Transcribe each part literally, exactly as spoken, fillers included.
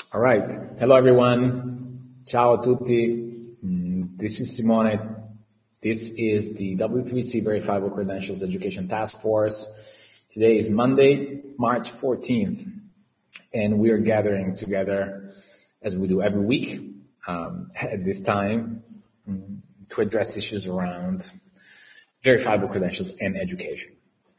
All right. Hello, everyone. Ciao a tutti. Mm, This is Simone. This is the W three C Verifiable Credentials Education Task Force. Today is Monday, March fourteenth, and we are gathering together as we do every week um, at this time mm, to address issues around verifiable credentials and education.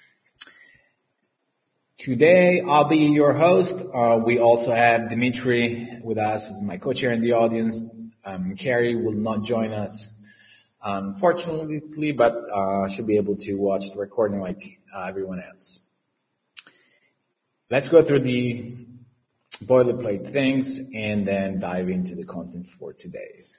Today, I'll be your host. Uh, we also have Dimitri with us as my co-chair in the audience. Um, Carrie will not join us, unfortunately, but uh, she'll be able to watch the recording like uh, everyone else. Let's go through the boilerplate things and then dive into the content for today's.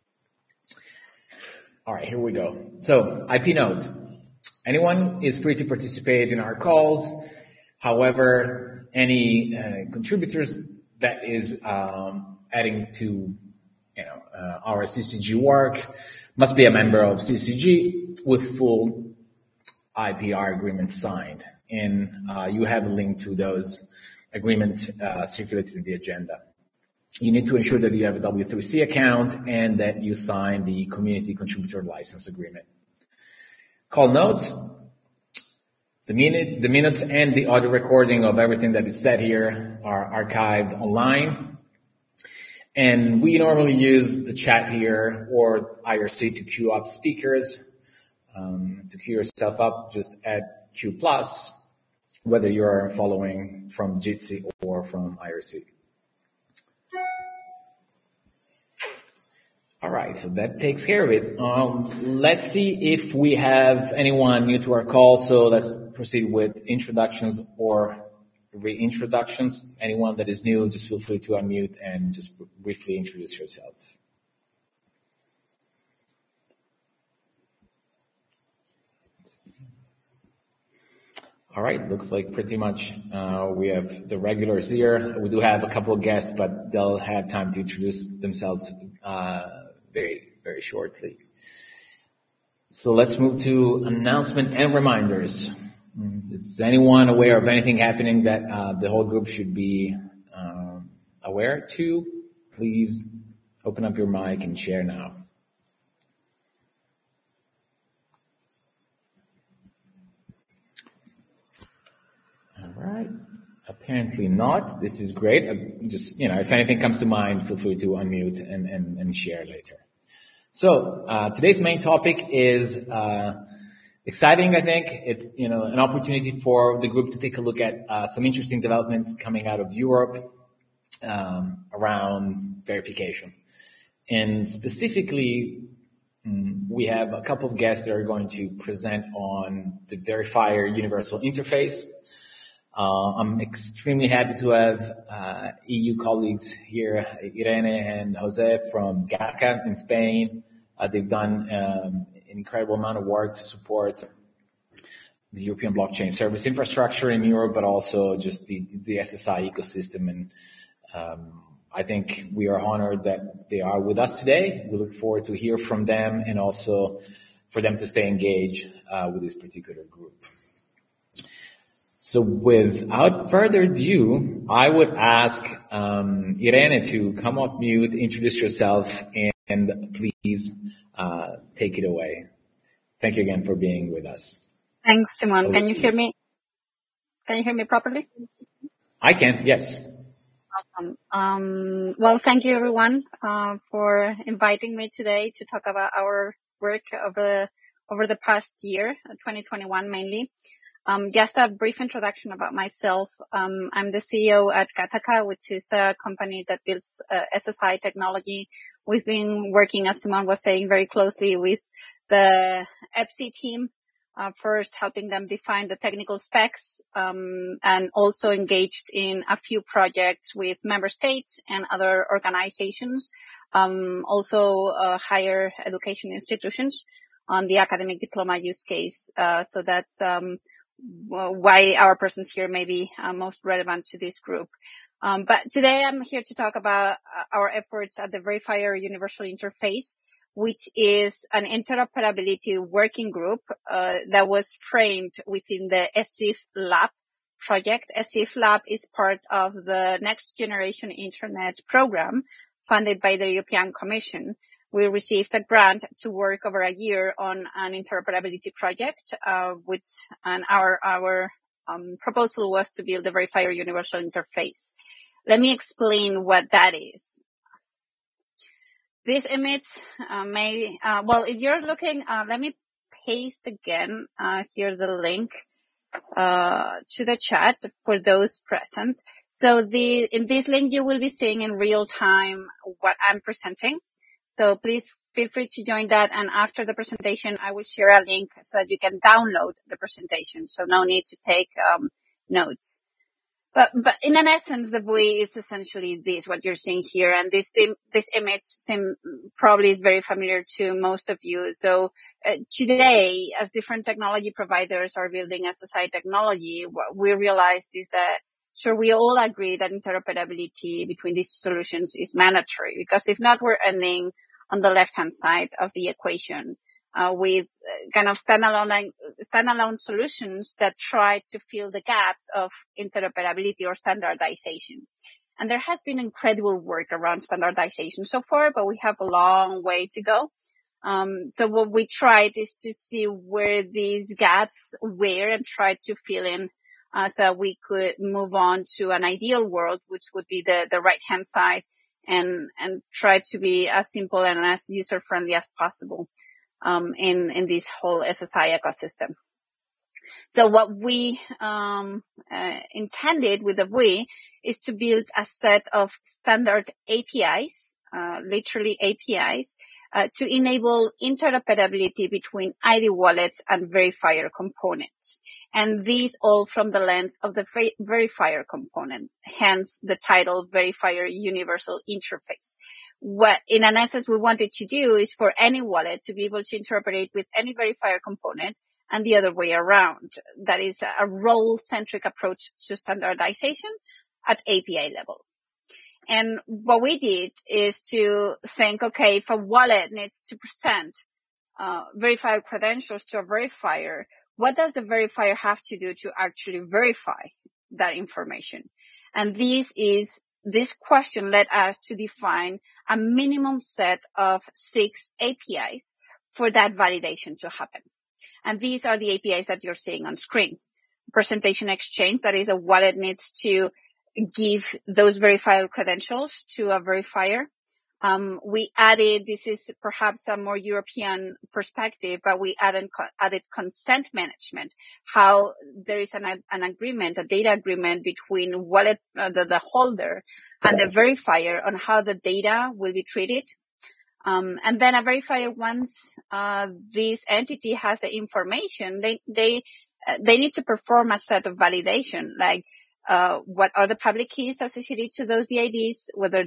All right, here we go. So, I P note. Anyone is free to participate in our calls. However, any uh, contributors that is um, adding to you know uh, our C C G work must be a member of C C G with full I P R agreements signed. And uh, you have a link to those agreements uh, circulated in the agenda. You need to ensure that you have a W three C account and that you sign the Community Contributor License Agreement. Call notes. The minute, the minutes and the audio recording of everything that is said here are archived online. And we normally use the chat here or I R C to queue up speakers. Um, to queue yourself up, just add Q plus, whether you're following from Jitsi or from I R C. All right, so that takes care of it. Um, let's see if we have anyone new to our call. So let's proceed with introductions or reintroductions. Anyone that is new, just feel free to unmute and just briefly introduce yourself. All right, looks like pretty much uh, we have the regulars here. We do have a couple of guests, but they'll have time to introduce themselves uh, very, very shortly. So let's move to announcement and reminders. Is anyone aware of anything happening that uh, the whole group should be um, aware to? Please open up your mic and share now. All right. Apparently not. This is great. Uh, just, you know, if anything comes to mind, feel free to unmute and, and, and share later. So, uh, today's main topic is, uh, exciting, I think. It's, you know, an opportunity for the group to take a look at, uh, some interesting developments coming out of Europe, um, around verification. And specifically, um, we have a couple of guests that are going to present on the Verifier Universal Interface. Uh, I'm extremely happy to have uh, E U colleagues here, Irene and Jose from GACA in Spain. Uh, they've done um, an incredible amount of work to support the European blockchain service infrastructure in Europe, but also just the, the S S I ecosystem. And um, I think we are honored that they are with us today. We look forward to hear from them and also for them to stay engaged uh, with this particular group. So without further ado, I would ask um, Irene to come off mute, introduce yourself, and, and please uh, take it away. Thank you again for being with us. Thanks, Simon. Over Can you to hear you. me? Can you hear me properly? I can, yes. Awesome. Um, well, thank you everyone uh, for inviting me today to talk about our work over over the past year, twenty twenty-one mainly. Um, just a brief introduction about myself. Um, I'm the C E O at Gataka, which is a company that builds uh, S S I technology. We've been working, as Simon was saying, very closely with the E P S I team, uh, first helping them define the technical specs, um, and also engaged in a few projects with member states and other organizations, um, also uh, higher education institutions on the academic diploma use case. Uh, so that's um, why our presence here may be uh, most relevant to this group. Um, but today I'm here to talk about uh, our efforts at the Verifier Universal Interface, which is an interoperability working group uh, that was framed within the E S I F lab project. S I F Lab is part of the Next Generation Internet program funded by the European Commission. We received a grant to work over a year on an interoperability project, uh, which and our our um, proposal was to build a verifier universal interface. Let me explain what that is. This image uh, may, uh, well, if you're looking, uh, let me paste again uh, here the link uh, to the chat for those present. So the in this link, you will be seeing in real time what I'm presenting. So please feel free to join that. And after the presentation, I will share a link so that you can download the presentation. So no need to take um, notes. But, but in an essence, the V U I is essentially this, what you're seeing here. And this, this image seem, probably is very familiar to most of you. So uh, today, as different technology providers are building S S I technology, what we realized is that, sure, we all agree that interoperability between these solutions is mandatory, because if not, we're ending on the left-hand side of the equation. Uh, with kind of standalone, standalone solutions that try to fill the gaps of interoperability or standardization. And there has been incredible work around standardization so far, but we have a long way to go. Um, so what we tried is to see where these gaps were and try to fill in uh, so that we could move on to an ideal world, which would be the, the right-hand side, and, and try to be as simple and as user-friendly as possible. Um, in, in this whole S S I ecosystem. So what we, um, uh, intended with the V U I is to build a set of standard A P Is, uh, literally A P Is, uh, to enable interoperability between I D wallets and verifier components. And these all from the lens of the verifier component, hence the title Verifier Universal Interface. What, in an essence, we wanted to do is for any wallet to be able to interoperate with any verifier component and the other way around. That is a role-centric approach to standardization at A P I level. And what we did is to think, okay, if a wallet needs to present uh, verifier credentials to a verifier, what does the verifier have to do to actually verify that information? And this is This question led us to define a minimum set of six A P Is for that validation to happen. And these are the A P Is that you're seeing on screen. Presentation exchange, that is, a wallet needs to give those verifier credentials to a verifier. Um, we added, this is perhaps a more European perspective, but we added, added consent management, how there is an, an agreement, a data agreement between wallet, uh, the, the holder and the verifier on how the data will be treated. Um, and then a verifier, once, uh, this entity has the information, they, they, uh, they need to perform a set of validation, like, Uh, what are the public keys associated to those D I Ds, whether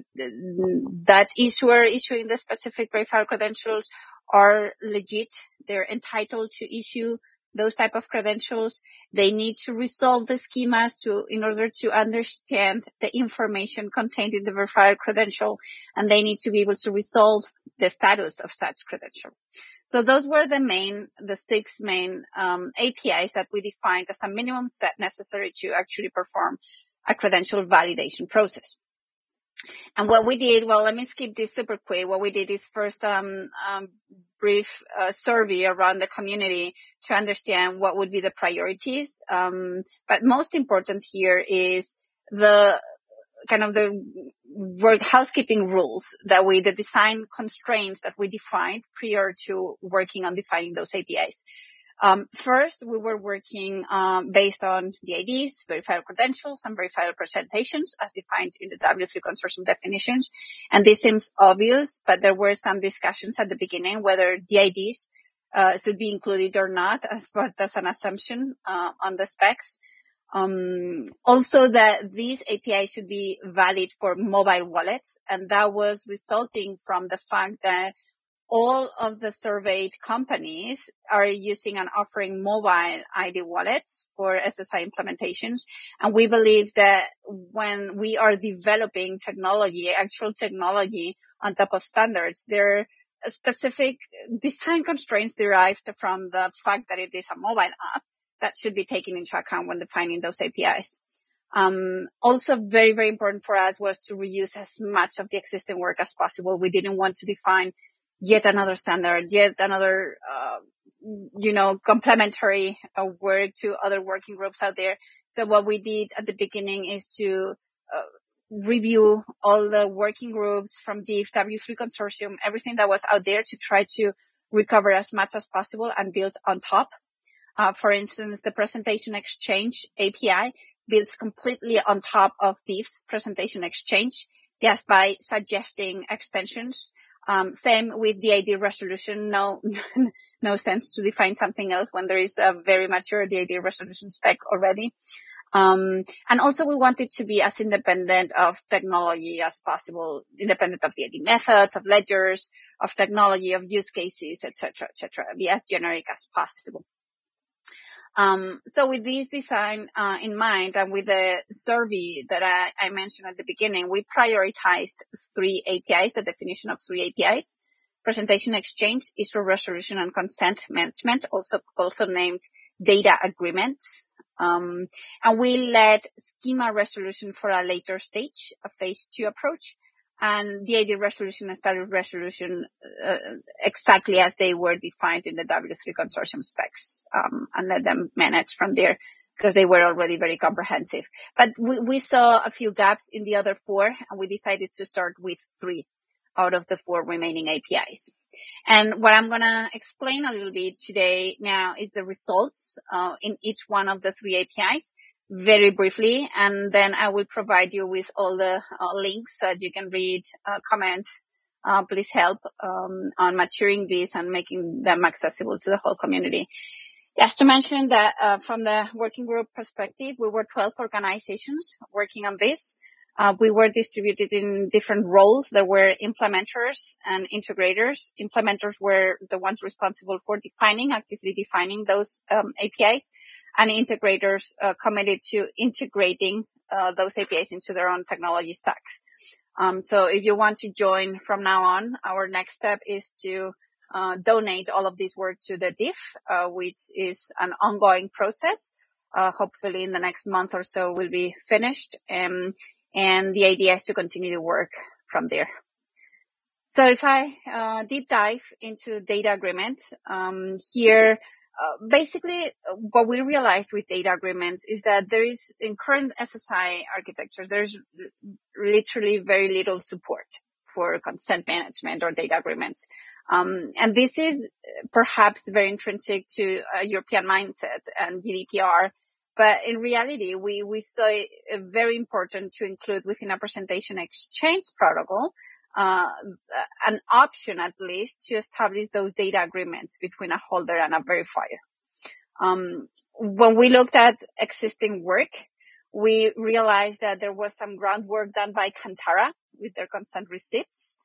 that issuer issuing the specific verifier credentials are legit, they're entitled to issue those type of credentials. They need to resolve the schemas to, in order to understand the information contained in the verifier credential, and they need to be able to resolve the status of such credential. So those were the main, the six main um, A P Is that we defined as a minimum set necessary to actually perform a credential validation process. And what we did, well, let me skip this super quick. What we did is first um, um brief uh, survey around the community to understand what would be the priorities. Um, but most important here is the kind of the work housekeeping rules that we, the design constraints that we defined prior to working on defining those A P Is. Um, first, we were working um, based on the I Ds, verifier credentials, and verifier presentations as defined in the W three consortium definitions. And this seems obvious, but there were some discussions at the beginning whether the I Ds uh, should be included or not, as part as an assumption uh, on the specs. Um, also that these A P Is should be valid for mobile wallets, and that was resulting from the fact that all of the surveyed companies are using and offering mobile I D wallets for S S I implementations. And we believe that when we are developing technology, actual technology on top of standards, there are specific design constraints derived from the fact that it is a mobile app that should be taken into account when defining those A P Is. Um, also very, very important for us was to reuse as much of the existing work as possible. We didn't want to define yet another standard, yet another, uh, you know, complementary uh, work to other working groups out there. So what we did at the beginning is to uh, review all the working groups from D I F, W three Consortium, everything that was out there to try to recover as much as possible and build on top. Uh, for instance, the Presentation Exchange A P I builds completely on top of D I F's Presentation Exchange, just by suggesting extensions. Um, same with D I D resolution. No, no sense to define something else when there is a very mature D I D resolution spec already. Um, and also we wanted to be as independent of technology as possible, independent of D I D methods, of ledgers, of technology, of use cases, et cetera, et cetera. Be as generic as possible. Um, so with this design uh, in mind, and with the survey that I, I mentioned at the beginning, we prioritized three A P Is, the definition of three A P Is: Presentation Exchange, issue resolution, and consent management, also also named data agreements. Um, and we let schema resolution for a later stage, a phase two approach, and D I D resolution and status resolution uh, exactly as they were defined in the W three Consortium specs, um, and let them manage from there because they were already very comprehensive. But we, we saw a few gaps in the other four, and we decided to start with three out of the four remaining A P Is. And what I'm going to explain a little bit today now is the results uh, in each one of the three A P Is. Very briefly, and then I will provide you with all the uh, links so that you can read, uh, comment, uh, please help um, on maturing these and making them accessible to the whole community. Just to mention that uh, from the working group perspective, we were twelve organizations working on this. Uh, we were distributed in different roles. There were implementers and integrators. Implementers were the ones responsible for defining, actively defining those um, A P Is. And integrators uh, committed to integrating uh, those A P Is into their own technology stacks. Um, so if you want to join from now on, our next step is to uh, donate all of this work to the D I F, uh, which is an ongoing process. Uh, hopefully in the next month or so will be finished. Um, and the idea is to continue to work from there. So if I uh, deep dive into data agreements, um, here, Uh, basically, what we realized with data agreements is that there is, in current S S I architectures, there's literally very little support for consent management or data agreements. Um, and this is perhaps very intrinsic to a European mindset and G D P R. But in reality, we, we saw it very important to include within a presentation exchange protocol Uh, an option at least to establish those data agreements between a holder and a verifier. Um, when we looked at existing work, we realized that there was some groundwork done by Kantara with their consent receipts.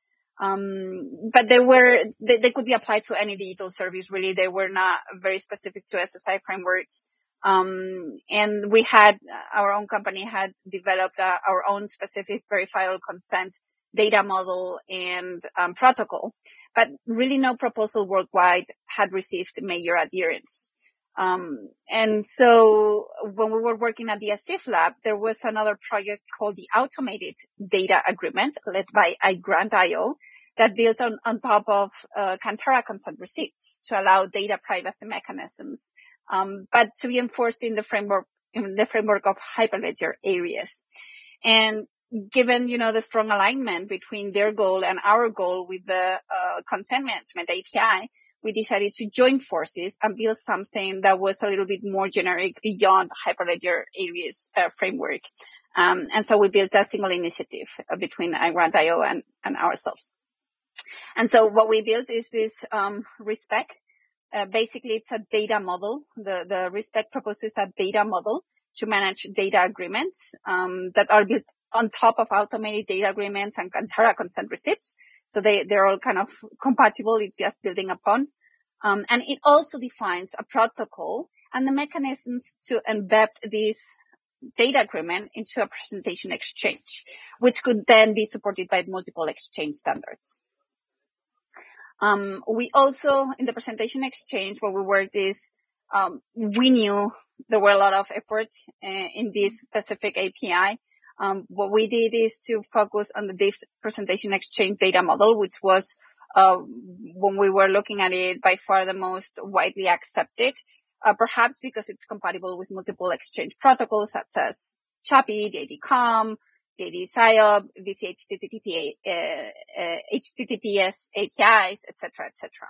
Um, but they were, they, they could be applied to any digital service really. They were not very specific to S S I frameworks. Um, and we had, our own company had developed uh, our own specific verifiable consent data model and um, protocol, but really no proposal worldwide had received major adherence. Um, and so when we were working at the ASIF lab, there was another project called the Automated Data Agreement led by iGrant dot I O that built on, on top of uh, Kantara consent receipts to allow data privacy mechanisms, um, but to be enforced in the framework, in the framework of Hyperledger areas. And given, you know, the strong alignment between their goal and our goal with the uh, consent management A P I, we decided to join forces and build something that was a little bit more generic beyond Hyperledger areas uh, framework. Um, and so we built a single initiative uh, between iGrant dot I O and, and ourselves. And so what we built is this um, RESPEC. Uh, basically, it's a data model. The, the RESPEC proposes a data model to manage data agreements um, that are built on top of automated data agreements and Kantara consent receipts. So they, they're all kind of compatible. It's just building upon. Um, and it also defines a protocol and the mechanisms to embed this data agreement into a presentation exchange, which could then be supported by multiple exchange standards. Um, we also, in the presentation exchange, where we worked is, um, we knew there were a lot of efforts uh, in this specific A P I. Um, what we did is to focus on the diff presentation exchange data model, which was, uh, when we were looking at it, by far the most widely accepted, uh, perhaps because it's compatible with multiple exchange protocols such as CHAPI, D I D COM, D I D S I O P, V C H T T P, uh, uh, H T T P S A P Is, et cetera, et cetera.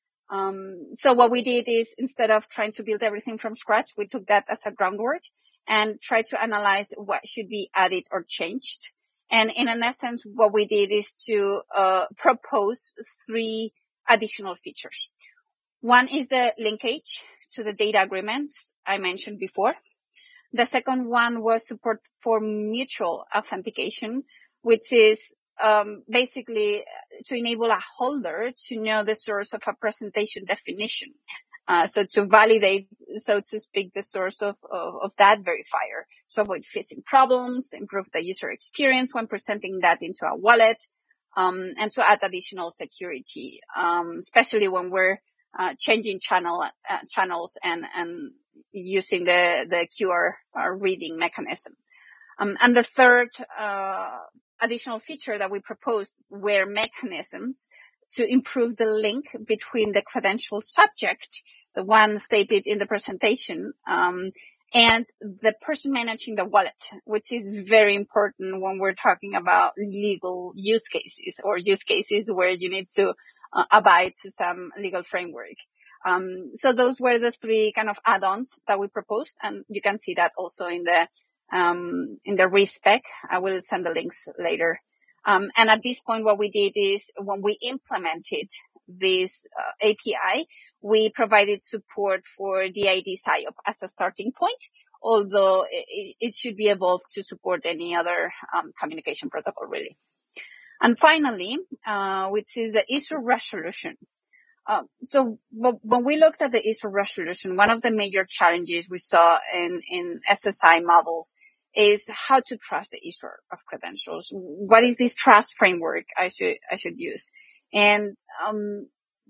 Um, so what we did is, instead of trying to build everything from scratch, we took that as a groundwork and tried to analyze what should be added or changed. And in an essence, what we did is to uh, propose three additional features. One is the linkage to the data agreements I mentioned before. The second one was support for mutual authentication, which is um, basically to enable a holder to know the source of a presentation definition. Uh, so to validate, so to speak, the source of, of, of that verifier, to avoid phishing problems, improve the user experience when presenting that into a wallet, um, and to add additional security, um, especially when we're uh, changing channel uh, channels and and using the the Q R uh, reading mechanism. Um, and the third uh, additional feature that we proposed were mechanisms to improve the link between the credential subject, the one stated in the presentation, um, and the person managing the wallet, which is very important when we're talking about legal use cases or use cases where you need to uh, abide to some legal framework. Um, so those were the three kind of add-ons that we proposed, and you can see that also in the um, in the respec. I will send the links later. Um, and at this point, what we did is, when we implemented this uh, A P I, we provided support for D I D S I O P as a starting point, although it, it should be evolved to support any other um, communication protocol, really. And finally, uh, which is the issue resolution. Uh, so when we looked at the issue resolution, one of the major challenges we saw in, in S S I models is how to trust the issuer of credentials. What is this trust framework I should, I should use? And, um,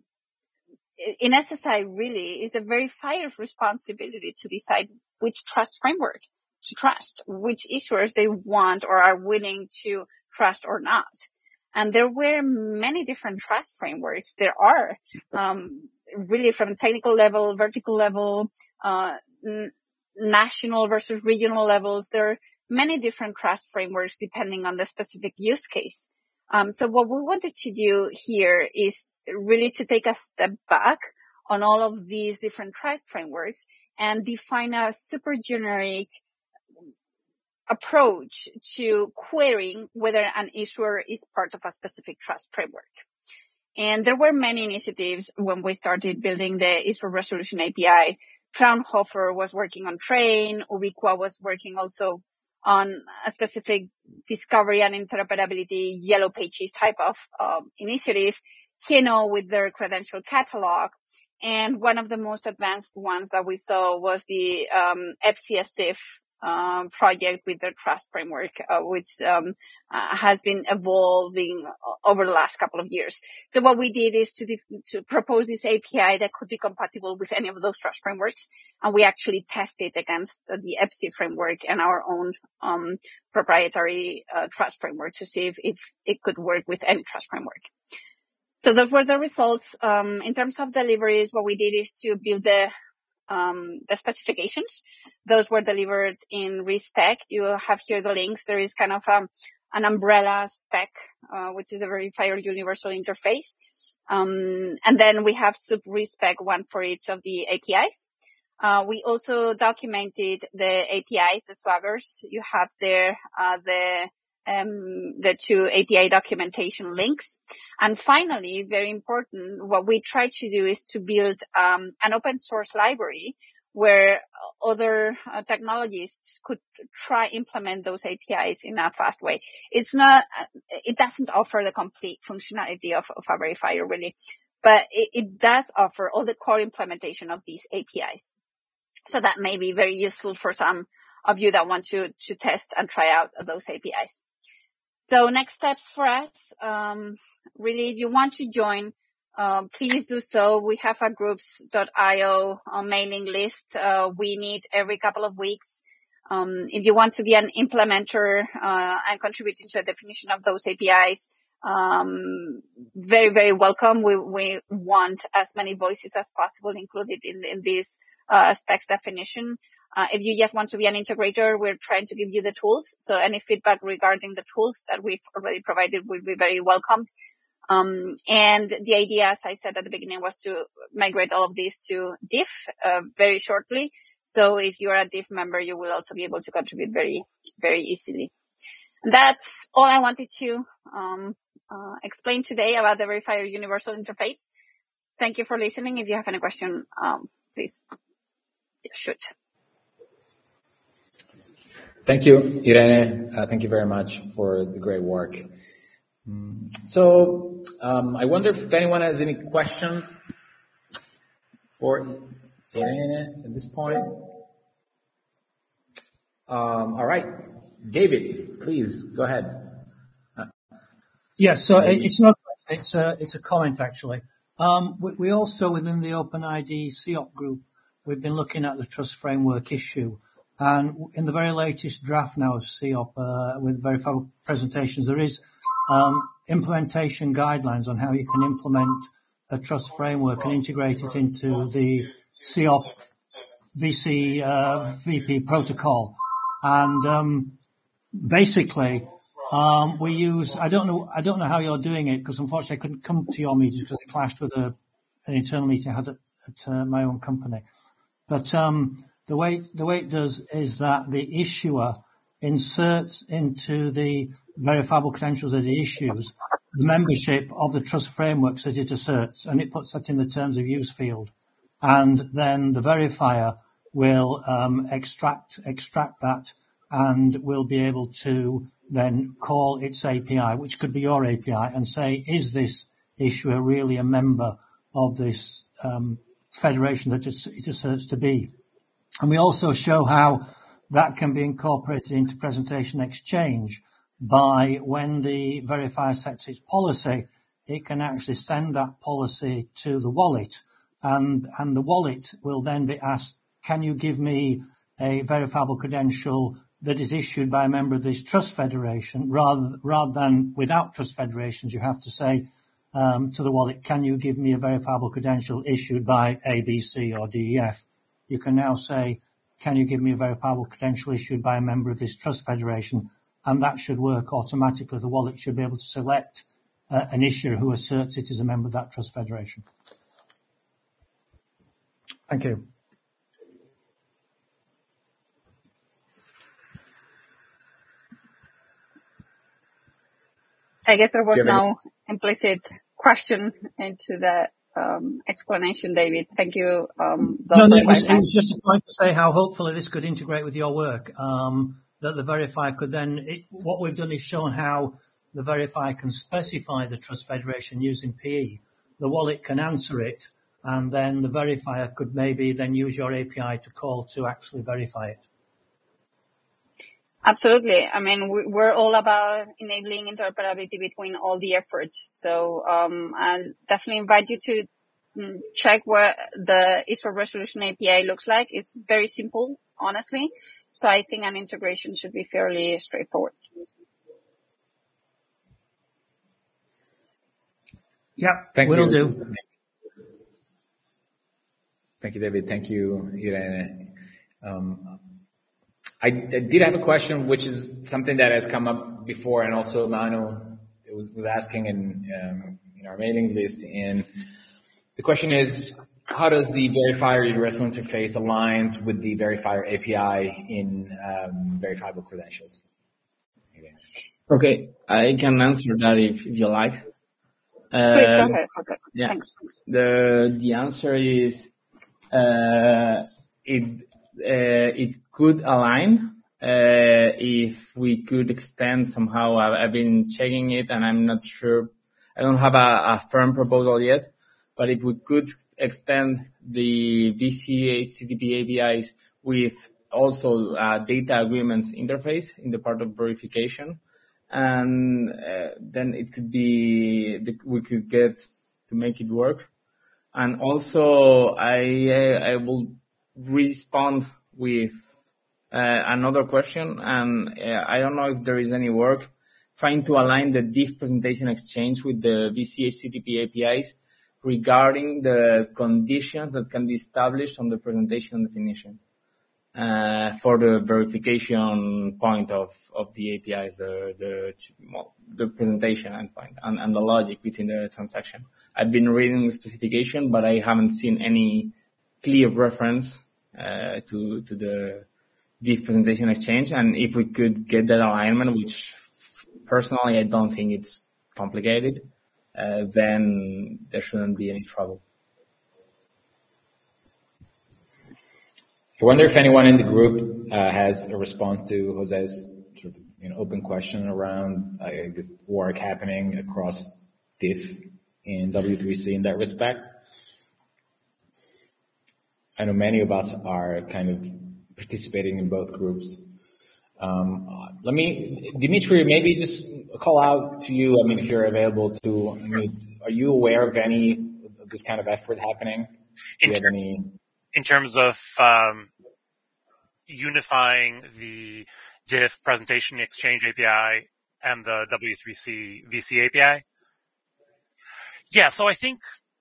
in S S I really is the verifier's responsibility to decide which trust framework to trust, which issuers they want or are willing to trust or not. And there were many different trust frameworks. There are, um, really from technical level, vertical level, uh, n- national versus regional levels. There are many different trust frameworks depending on the specific use case. Um, so what we wanted to do here is really to take a step back on all of these different trust frameworks and define a super generic approach to querying whether an issuer is part of a specific trust framework. And there were many initiatives when we started building the issue resolution A P I. Fraunhofer was working on Train. Ubiqua was working also on a specific discovery and interoperability yellow pages type of um, initiative. Kino with their credential catalog. And one of the most advanced ones that we saw was the um, F C S I F Um, project with their trust framework, uh, which um, uh, has been evolving over the last couple of years. So what we did is to, to propose this A P I that could be compatible with any of those trust frameworks, and we actually tested against the F C framework and our own um, proprietary uh, trust framework to see if, if it could work with any trust framework. So those were the results. Um, in terms of deliveries, what we did is to build the Um, the specifications. Those were delivered in respec. You have here the links. There is kind of um, an umbrella spec, uh, which is a verifier universal interface. Um, and then we have sub-respec, one for each of the A P Is. Uh, we also documented the A P Is, the swaggers. You have there uh, the um, the two A P I documentation links. And finally, very important, what we try to do is to build um, an open source library where other uh, technologists could try implement those A P Is in a fast way. It's not, it doesn't offer the complete functionality of, of a verifier really, but it, it does offer all the core implementation of these A P Is. So that may be very useful for some of you that want to, to test and try out those A P Is. So next steps for us, um, really, if you want to join uh, please do so. We have a groups dot io uh, mailing list. Uh, we meet every couple of weeks. Um, if you want to be an implementer uh, and contributing to the definition of those A P Is, um, very, very welcome. We, we want as many voices as possible included in, in this uh, specs definition. Uh, if you just want to be an integrator, we're trying to give you the tools. So any feedback regarding the tools that we've already provided will be very welcome. Um, and the idea, as I said at the beginning, was to migrate all of these to diff uh, very shortly. So if you're a diff member, you will also be able to contribute very, very easily. And that's all I wanted to um, uh, explain today about the Verifier Universal Interface. Thank you for listening. If you have any question, um, please shoot. Thank you, Irene. Uh, thank you very much for the great work. Mm. So um, I wonder if anyone has any questions for Irene at this point. Um, all right. David, please go ahead. Uh, yes, so it's not, it's a, it's a comment actually. Um, we, we also, within the OpenID C O P group, we've been looking at the trust framework issue. And in the very latest draft now of C O P, uh, with verifiable presentations, there is, um, implementation guidelines on how you can implement a trust framework and integrate it into the C O P V C, uh, V P protocol. And, um, basically, um, we use, I don't know, I don't know how you're doing it because unfortunately I couldn't come to your meetings because it clashed with a, an internal meeting I had at, at uh, my own company. But, um, the way, the way it does is that the issuer inserts into the verifiable credentials that it issues the membership of the trust frameworks that it asserts, and it puts that in the terms of use field. And then the verifier will, um, extract, extract that and will be able to then call its A P I, which could be your A P I, and say, is this issuer really a member of this um, federation that it asserts to be? And we also show how that can be incorporated into presentation exchange by when the verifier sets its policy, it can actually send that policy to the wallet, and, and the wallet will then be asked, can you give me a verifiable credential that is issued by a member of this trust federation, rather, rather than without trust federations, you have to say um, to the wallet, can you give me a verifiable credential issued by A, B, C or D, E, F? You can now say, can you give me a verifiable credential issued by a member of this trust federation? And that should work automatically. The wallet should be able to select uh, an issuer who asserts it as a member of that trust federation. Thank you. I guess there was no implicit question into the um, explanation, David. Thank you. Um, no, no, it was, it was just a point to say how hopefully this could integrate with your work, um, that the verifier could then, it, what we've done is shown how the verifier can specify the trust federation using P E. The wallet can answer it, and then the verifier could maybe then use your A P I to call to actually verify it. Absolutely. I mean, we're all about enabling interoperability between all the efforts. So um, I'll definitely invite you to check what the issue resolution A P I looks like. It's very simple, honestly. So I think an integration should be fairly straightforward. Yeah, Thank will you. do. Thank you, David. Thank you, Irene. Um, I, I did have a question, which is something that has come up before, and also Manu was, was asking in, um, in our mailing list. And the question is, how does the verifier universal interface aligns with the verifier A P I in um, verifiable credentials? Okay, I can answer that if, if you like. Uh, Please go ahead, Jose. Yeah, Thanks. the the answer is uh, it uh, it could align uh, if we could extend somehow. I've, I've been checking it, and I'm not sure. I don't have a, a firm proposal yet, but if we could extend the V C H T T P A P Is with also uh, data agreements interface in the part of verification. And uh, then it could be, we could get to make it work. And also, I I will respond with uh, another question, and uh, I don't know if there is any work trying to align the diff presentation exchange with the V C H T T P A P Is regarding the conditions that can be established on the presentation definition uh, for the verification point of, of the A P Is, the the, the presentation endpoint, and, and the logic within the transaction. I've been reading the specification, but I haven't seen any clear reference uh, to to the diff presentation exchange. And if we could get that alignment, which personally I don't think it's complicated, uh, then there shouldn't be any trouble. I wonder if anyone in the group uh, has a response to Jose's sort of, you know, open question around, I guess, work happening across diff in W three C in that respect. I know many of us are kind of participating in both groups. Um, let me, Dimitri, maybe just call out to you. I mean, if you're available to, I mean, are you aware of any of this kind of effort happening? Do you have any? In terms of um, unifying the diff presentation exchange A P I and the W three C V C A P I? Yeah, so I think,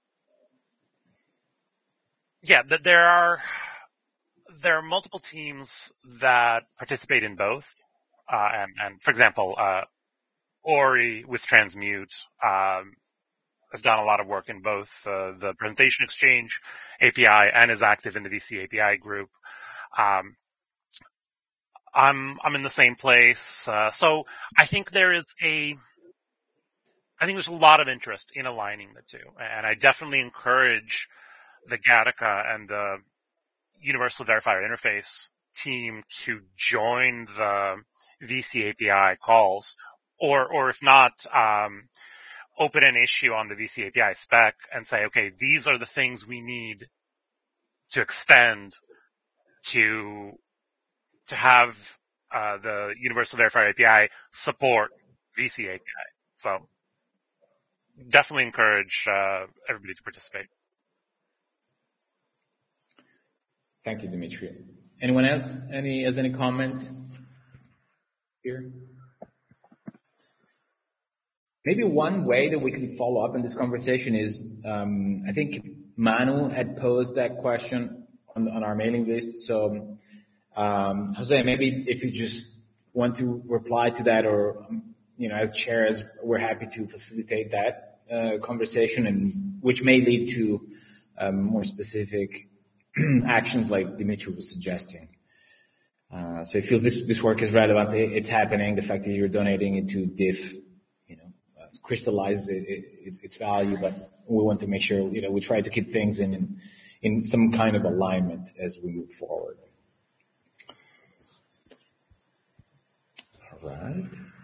yeah, that there are there are multiple teams that participate in both, uh, and, and for example, uh, Ori with Transmute um, has done a lot of work in both uh, the presentation exchange A P I and is active in the V C A P I group. Um, I'm I'm in the same place, uh, so I think there is a I think there's a lot of interest in aligning the two, and I definitely encourage the Gattaca and the Universal Verifier Interface team to join the V C A P I calls, or or if not, um, open an issue on the V C A P I spec and say, okay, these are the things we need to extend to to have uh, the Universal Verifier A P I support V C A P I. So definitely encourage uh, everybody to participate. Thank you, Dimitri. Anyone else? Any has any comment here? Maybe one way that we can follow up in this conversation is, um, I think Manu had posed that question on, on our mailing list. So, um, Jose, maybe if you just want to reply to that, or, you know, as chairs, we're happy to facilitate that uh, conversation, and which may lead to um, more specific actions like Dimitri was suggesting. Uh, so it feels this, this work is relevant. It, it's happening. The fact that you're donating it to diff, you know, uh, crystallizes it, it, its, its value, but we want to make sure, you know, we try to keep things in, in some kind of alignment as we move forward. All right.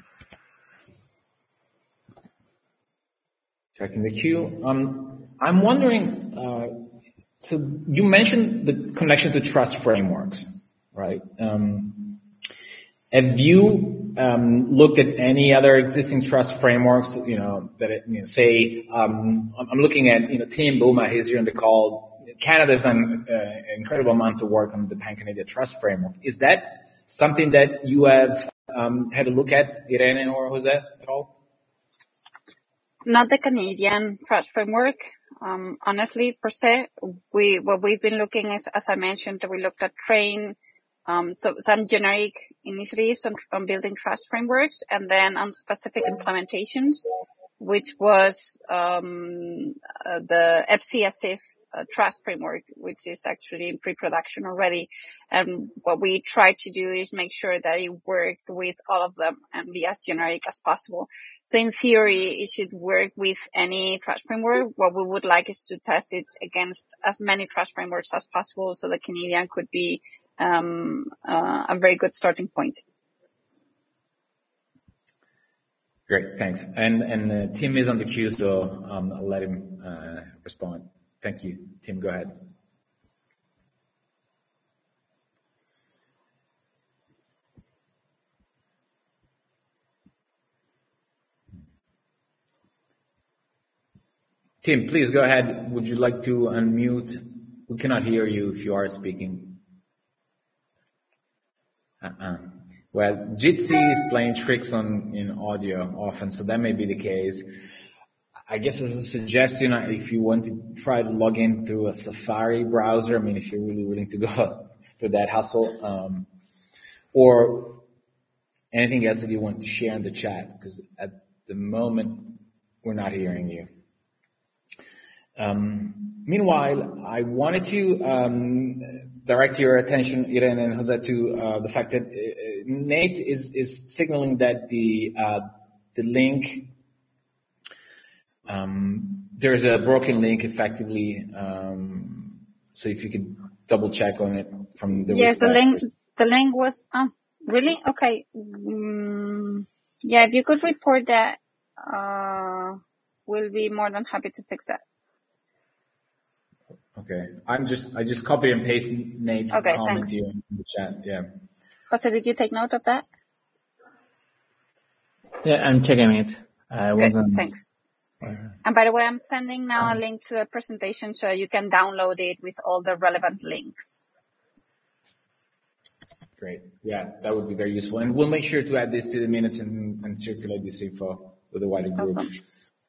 Checking the queue. Um, I'm wondering, uh, so you mentioned the connection to trust frameworks, right? Um, have you um, looked at any other existing trust frameworks? You know that it, you know, say um, I'm looking at you know Tim Buma. He's here on the call. Canada's done uh, an incredible amount of work on the Pan Canadian Trust Framework. Is that something that you have um, had a look at, Irene or Jose, at all? Not the Canadian Trust Framework. Um, honestly, per se, we, what we've been looking is, as I mentioned, we looked at train, um, so some generic initiatives on, on building trust frameworks, and then on specific implementations, which was, um, uh, the F C S I F uh, trust framework, which is actually in pre-production already. And what we try to do is make sure that it worked with all of them and be as generic as possible. So in theory, it should work with any trust framework. What we would like is to test it against as many trust frameworks as possible, so the Canadian could be um, uh, a very good starting point. Great, thanks. And and uh, Tim is on the queue, so um, I'll let him uh, respond. Thank you. Tim, go ahead. Tim, please go ahead. Would you like to unmute? We cannot hear you if you are speaking. Uh-uh. Well, Jitsi is playing tricks on in audio often, so that may be the case. I guess as a suggestion, if you want to try to log in through a Safari browser, I mean, if you're really willing to go through that hustle, um, or anything else that you want to share in the chat, because at the moment, we're not hearing you. Um, meanwhile, I wanted to um, direct your attention, Irene and Jose, to uh, the fact that uh, Nate is, is signaling that the uh, the link, um, there's a broken link effectively. Um, so if you could double check on it from the yes, the link the link was oh really okay. Um, yeah, if you could report that, uh, we'll be more than happy to fix that. Okay, I'm just I just copy and paste Nate's okay, comment thanks. here in the chat. Yeah. Jose, did you take note of that? Yeah, I'm checking it. I Good, wasn't. thanks. And by the way, I'm sending now a link to the presentation so you can download it with all the relevant links. Great. Yeah, that would be very useful. And we'll make sure to add this to the minutes and, and circulate this info with the wider group. Awesome.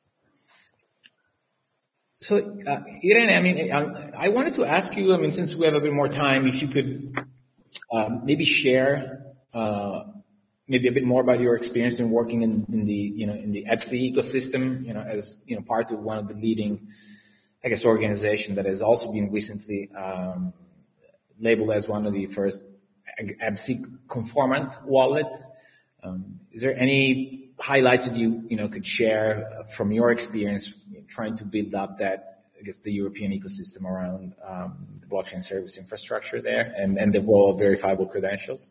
So, uh, Irene, I mean, I, I wanted to ask you, I mean, since we have a bit more time, if you could uh, maybe share uh, maybe a bit more about your experience in working in, in the, you know, in the ETSI ecosystem, you know, as, you know, part of one of the leading, I guess, organization that has also been recently um, labeled as one of the first ETSI conformant wallet. Um, is there any highlights that you, you know, could share from your experience trying to build up that, I guess, the European ecosystem around um, the blockchain service infrastructure there and, and the role of verifiable credentials?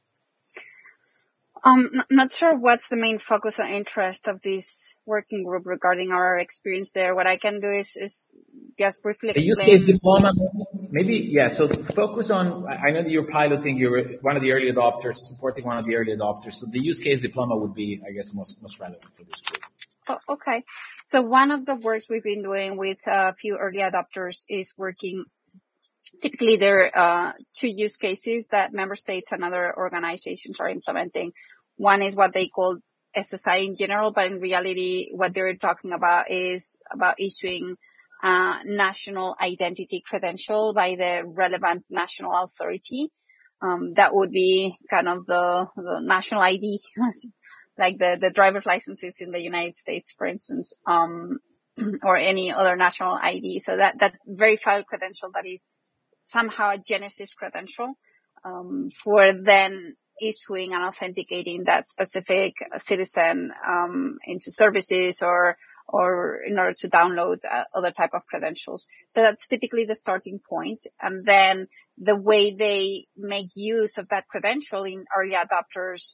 Um, n- not sure what's the main focus or interest of this working group regarding our experience there. What I can do is, is just briefly the explain. use case diploma, maybe, yeah. So focus on, I know that you're piloting, you're one of the early adopters, supporting one of the early adopters. So the use case diploma would be, I guess, most, most relevant for this group. Oh, okay. So one of the works we've been doing with a few early adopters is working. Typically, there are uh, two use cases that member states and other organizations are implementing. One is what they call S S I in general, but in reality, what they're talking about is about issuing uh national identity credential by the relevant national authority. Um, that would be kind of the, the national I D, like the, the driver's licenses in the United States, for instance, um, or any other national I D. So that, that verified credential that is somehow a Genesis credential, um, for then issuing and authenticating that specific citizen, um, into services or, or in order to download uh, other type of credentials. So that's typically the starting point. And then the way they make use of that credential in early adopters,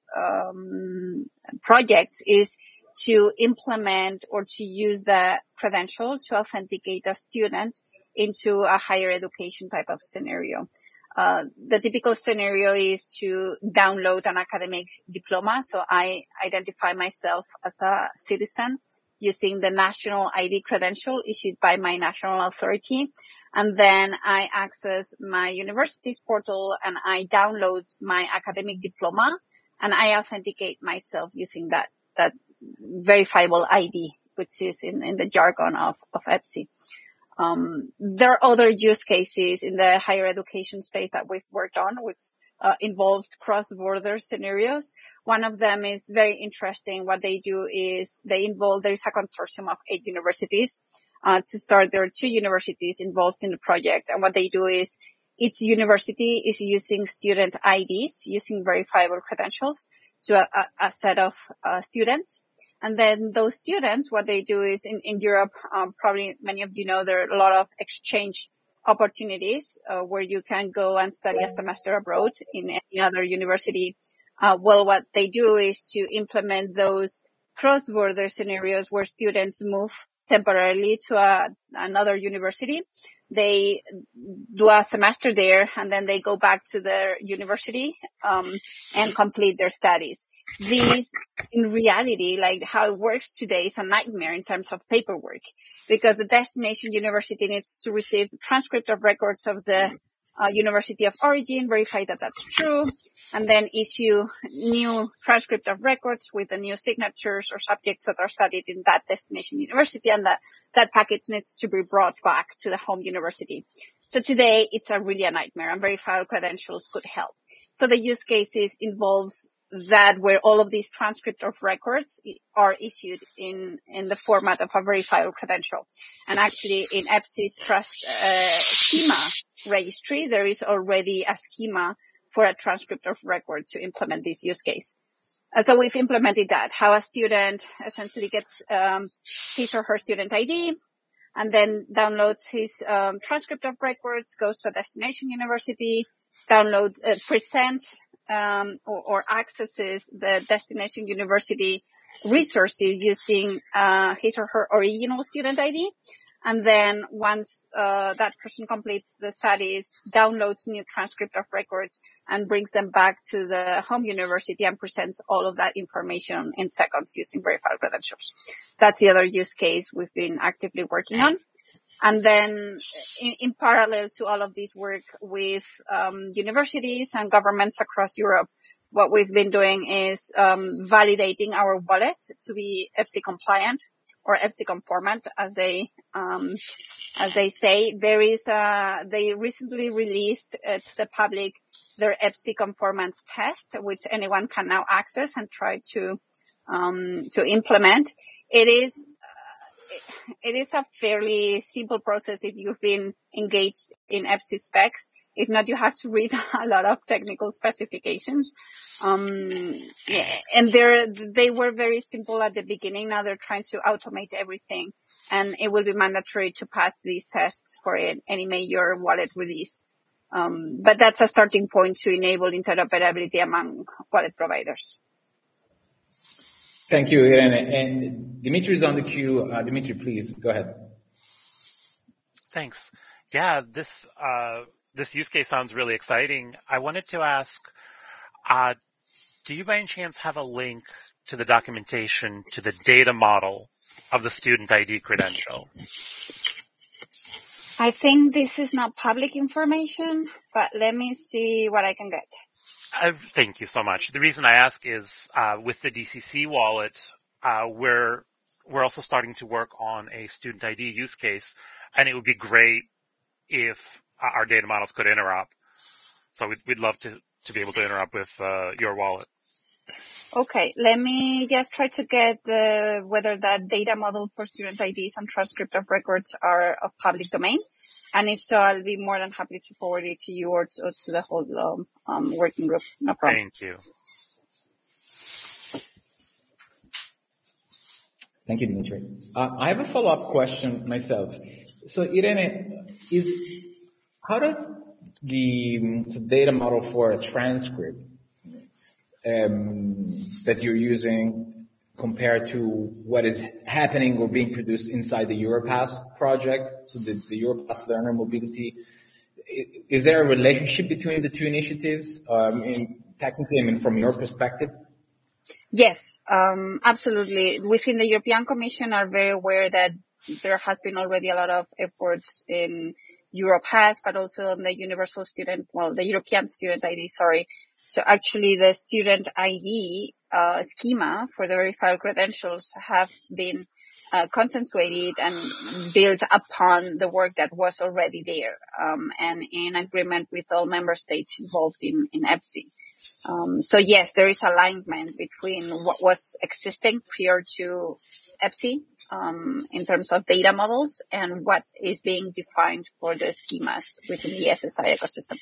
um, projects is to implement or to use the credential to authenticate a student into a higher education type of scenario. Uh, the typical scenario is to download an academic diploma. So I identify myself as a citizen using the national I D credential issued by my national authority. And then I access my university's portal and I download my academic diploma and I authenticate myself using that, that verifiable I D, which is in, in the jargon of, of ETSI. Um, there are other use cases in the higher education space that we've worked on, which uh, involved cross-border scenarios. One of them is very interesting. What they do is they involve, there is a consortium of eight universities. Uh, to start, there are two universities involved in the project. And what they do is each university is using student I Ds, using verifiable credentials to a, a, a set of uh, students. And then those students, what they do is in, in Europe, um, probably many of you know, there are a lot of exchange opportunities, uh, where you can go and study a semester abroad in any other university. Uh, well, what they do is to implement those cross-border scenarios where students move temporarily to a, another university. they do a semester there, and then they go back to their university um, and complete their studies. These, in reality, like how it works today, is a nightmare in terms of paperwork, because the destination university needs to receive the transcript of records of the uh, university of origin, verify that that's true, and then issue new transcript of records with the new signatures or subjects that are studied in that destination university, and that that package needs to be brought back to the home university. So today, it's a really a nightmare, and verifiable credentials could help. So the use cases involves that where all of these transcripts of records are issued in, in the format of a verifiable credential. And actually, in E P S I's trust uh, schema registry, there is already a schema for a transcript of record to implement this use case. Uh, so we've implemented that, how a student essentially gets um, his or her student I D, and then downloads his um, transcript of records, goes to a destination university, download, uh, presents um, or, or accesses the destination university resources using uh, his or her original student I D. And then once uh, that person completes the studies, downloads new transcript of records and brings them back to the home university and presents all of that information in seconds using verified credentials. That's the other use case we've been actively working on. And then in, in parallel to all of this work with um, universities and governments across Europe, what we've been doing is um, validating our wallet to be E P S I compliant, or E P S I conformant, as they um, as they say. There is a, they recently released uh, to the public their E P S I conformance test, which anyone can now access and try to um, to implement. It is uh, it is a fairly simple process if you've been engaged in E P S I specs. If not, you have to read a lot of technical specifications. Um, yeah, and they're, they were very simple at the beginning. Now they're trying to automate everything, and it will be mandatory to pass these tests for any major wallet release. Um, but that's a starting point to enable interoperability among wallet providers. Thank you, Irene. And Dimitri is on the queue. Uh, Dimitri, please go ahead. Thanks. Yeah, this, uh, This use case sounds really exciting. I wanted to ask, uh, do you by any chance have a link to the documentation to the data model of the student I D credential? I think this is not public information, but let me see what I can get. Uh, thank you so much. The reason I ask is uh, with the D C C wallet, uh, we're, we're also starting to work on a student I D use case, and it would be great if our data models could interop. So we'd, we'd love to, to be able to interop with uh, your wallet. Okay, let me just try to get the, whether that data model for student I Ds and transcript of records are of public domain. And if so, I'll be more than happy to forward it to you or to, or to the whole um, um, working group. No problem. Thank you. Thank you, Dimitri. Uh, I have a follow-up question myself. So, Irene, is how does the, the data model for a transcript um, that you're using compare to what is happening or being produced inside the Europass project, so the, the Europass Learner Mobility? Is there a relationship between the two initiatives? Um, in, technically, I mean, from your perspective? Yes, um, absolutely. Within the European Commission are very aware that there has been already a lot of efforts in Europe has, but also on the universal student, well, the European student I D, sorry. So actually the student I D, uh, schema for the verified credentials have been, uh, consensuated and built upon the work that was already there, um, and in agreement with all member states involved in, in E P S I. Um, so yes, there is alignment between what was existing prior to E P S I, um, in terms of data models and what is being defined for the schemas within the S S I ecosystem.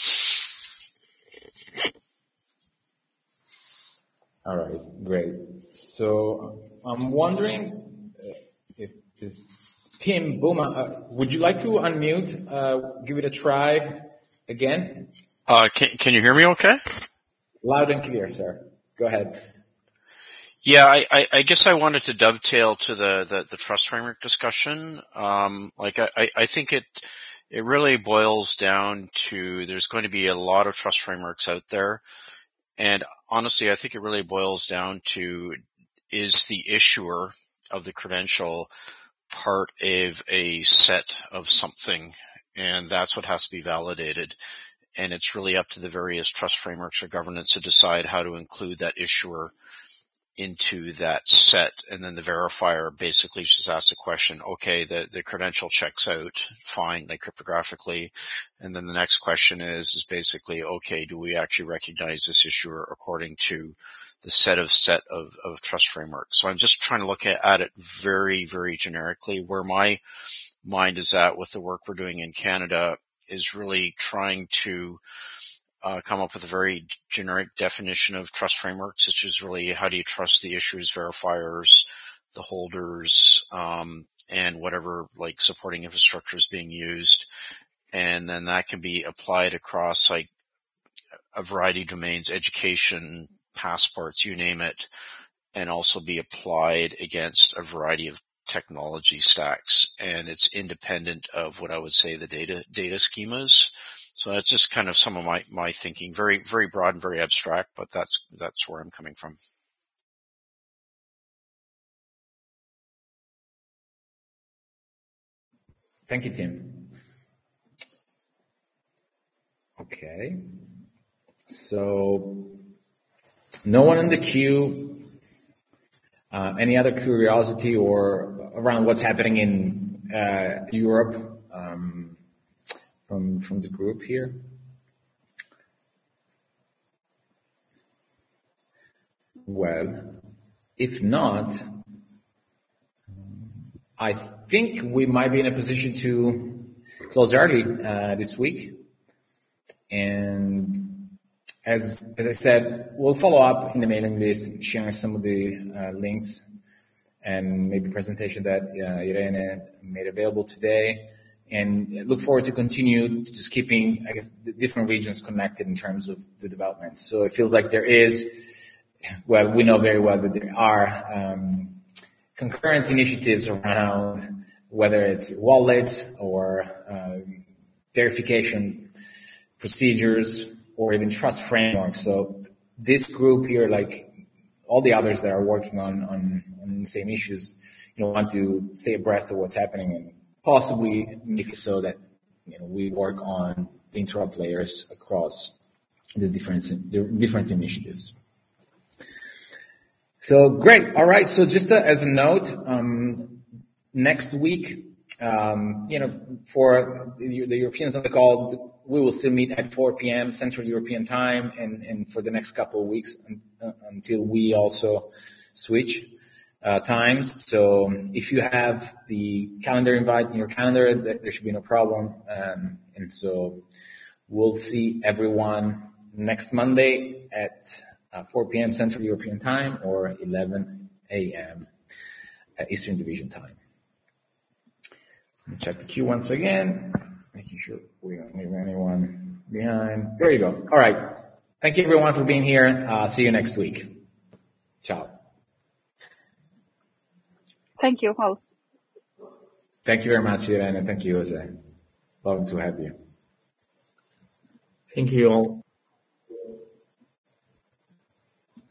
All right, great. So I'm wondering if this Tim Buma, uh, would you like to unmute, uh, give it a try again? Uh, can, can you hear me okay? Loud and clear, sir. Go ahead. Yeah, I, I, I guess I wanted to dovetail to the, the, the trust framework discussion. Um, like I, I think it, it really boils down to there's going to be a lot of trust frameworks out there. And honestly, I think it really boils down to, is the issuer of the credential part of a set of something? And that's what has to be validated. And it's really up to the various trust frameworks or governance to decide how to include that issuer into that set. And then the verifier basically just asks the question, okay, the, the credential checks out fine, like cryptographically. And then the next question is, is basically, okay, do we actually recognize this issuer according to the set of set of, of trust frameworks? So I'm just trying to look at, at it very, very generically. Where my mind is at with the work we're doing in Canada is really trying to Uh, come up with a very generic definition of trust frameworks, which is really how do you trust the issuers, verifiers, the holders, um, and whatever like supporting infrastructure is being used. And then that can be applied across like a variety of domains, education, passports, you name it, and also be applied against a variety of technology stacks. And it's independent of what I would say the data data schemas. So that's just kind of some of my, my thinking. Very, very broad and very abstract, but that's, that's where I'm coming from. Thank you, Tim. Okay. So no one in the queue. Uh, any other curiosity or around what's happening in uh, Europe um, from from the group here? Well, if not, I think we might be in a position to close early uh, this week. And as as I said, we'll follow up in the mailing list, sharing some of the uh, links and maybe presentation that uh, Irene made available today. And look forward to continue just keeping, I guess, the different regions connected in terms of the development. So it feels like there is, well, we know very well that there are um, concurrent initiatives around whether it's wallets or uh, verification procedures or even trust frameworks. So this group here, like all the others that are working on, on, on the same issues, you know, want to stay abreast of what's happening and possibly make it so that, you know, we work on the interop layers across the different, the different initiatives. So great. All right. So just uh, as a note, um, next week, um, you know, for the, the Europeans on the call, we will still meet at four p.m. Central European time, and, and for the next couple of weeks uh, until we also switch uh, times. So if you have the calendar invite in your calendar, there should be no problem. Um, and so we'll see everyone next Monday at uh, four p.m. Central European time or eleven a.m. Eastern Division time. Check the queue once again, making sure we don't leave anyone behind. There you go. All right. Thank you, everyone, for being here. Uh, see you next week. Ciao. Thank you, all. Thank you very much, Irene, and thank you, Jose. Love to have you. Thank you all.